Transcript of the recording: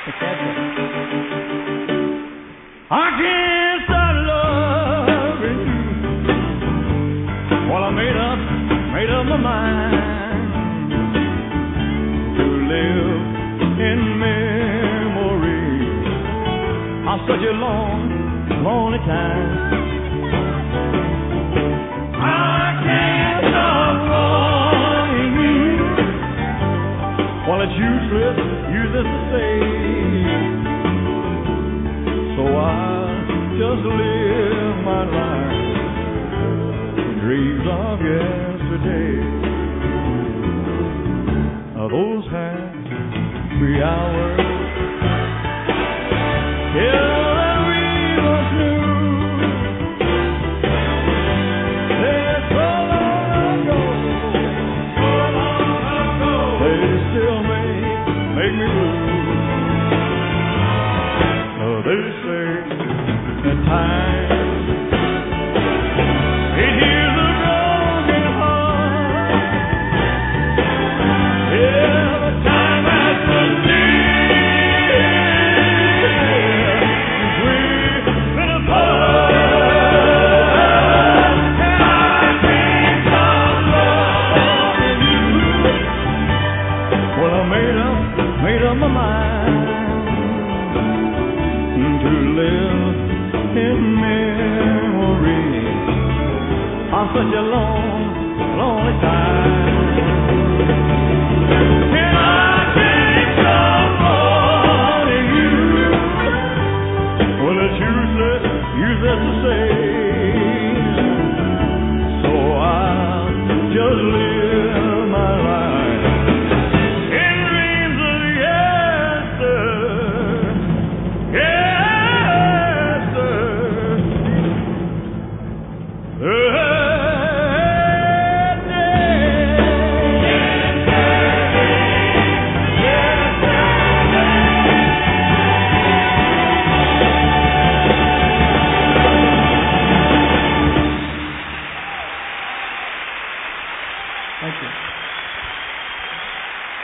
I can't stop loving you. Well, I made up my mind to live in memory of such a long, lonely time. I can't stop wanting you. Well, it's useless to say. So I just live my life in dreams of yesterday. Those happy hours, yeah, that we once knew. They're so long ago, they still make me blue. They say that time it heals a broken heart. Yeah, but time has been near since we've been apart. And I can't stop loving you. Well, I made up my mind.